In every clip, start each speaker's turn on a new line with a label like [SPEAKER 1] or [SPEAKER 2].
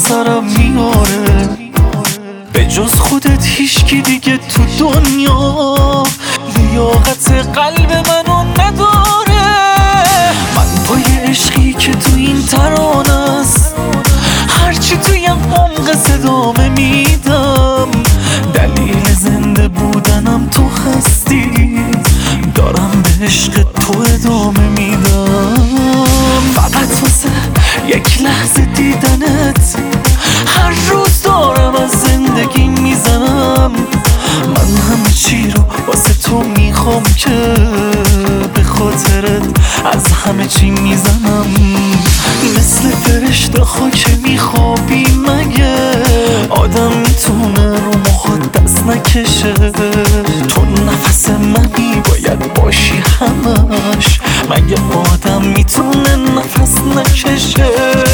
[SPEAKER 1] سرم میاره. به جز خودت هیچکی دیگه تو دنیا لیاقت قلب منو نداره. من پای عشقی که تو این ترانه است، هرچی توی عمق صدامه میدم. دلیل زنده بودنم تو هستی، دارم به عشق تو ادامه میدم. فقط واسه یک لحظه دیدنت هر روز دارم از زندگی میزنم. من همه چی رو واسه تو میخوام که به خاطرت از همه چی میزنم. مثل فرشته ها که میخوابی مگه آدم میتونه رو مخات دست نکشه؟ تو نفس منی باید باشی همش، مگه آدم میتونه نفس نکشه؟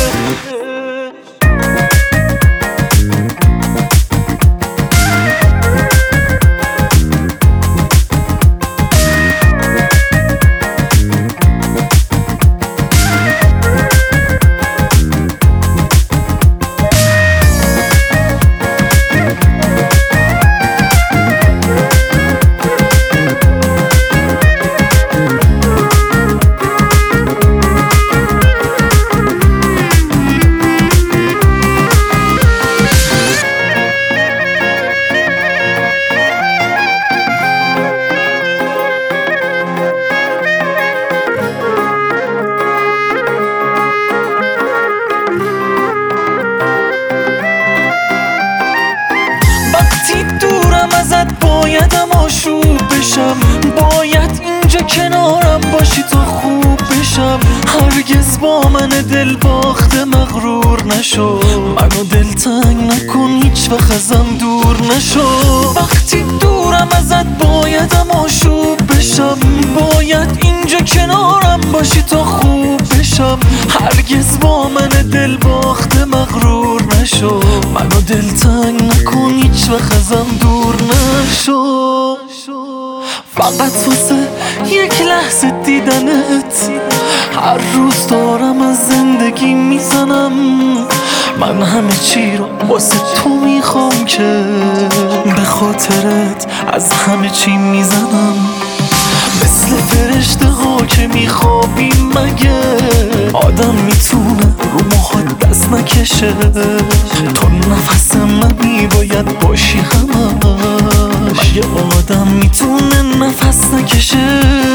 [SPEAKER 1] دورم ازت بایدم آشوب بشم، باید اینجا کنارم باشی تا خوب بشم. هرگز با من دل باخته مغرور نشو، منو دلتنگ نکن هیچ وقت ازم دور نشو. وقتی دورم ازت بایدم آشوب بشم، باید اینجا کنارم باشی تا خوب بشم. هرگز با من دل باخته مغرور نشو، منو دلتنگ نکن هیچ وقت ازم دور نشو. فقط واسه یک لحظه دیدنت هر روز دارم از زندگی میزنم. من همه چی رو واسه تو میخوام که به خاطرت از همه چی میزنم. مثل فرشته ها که میخوابی مگه آدم میتونه رو مخات دست نکشه؟ تو نفس منی باید باشی همش، مگه آدم میتونه نفس نکشه؟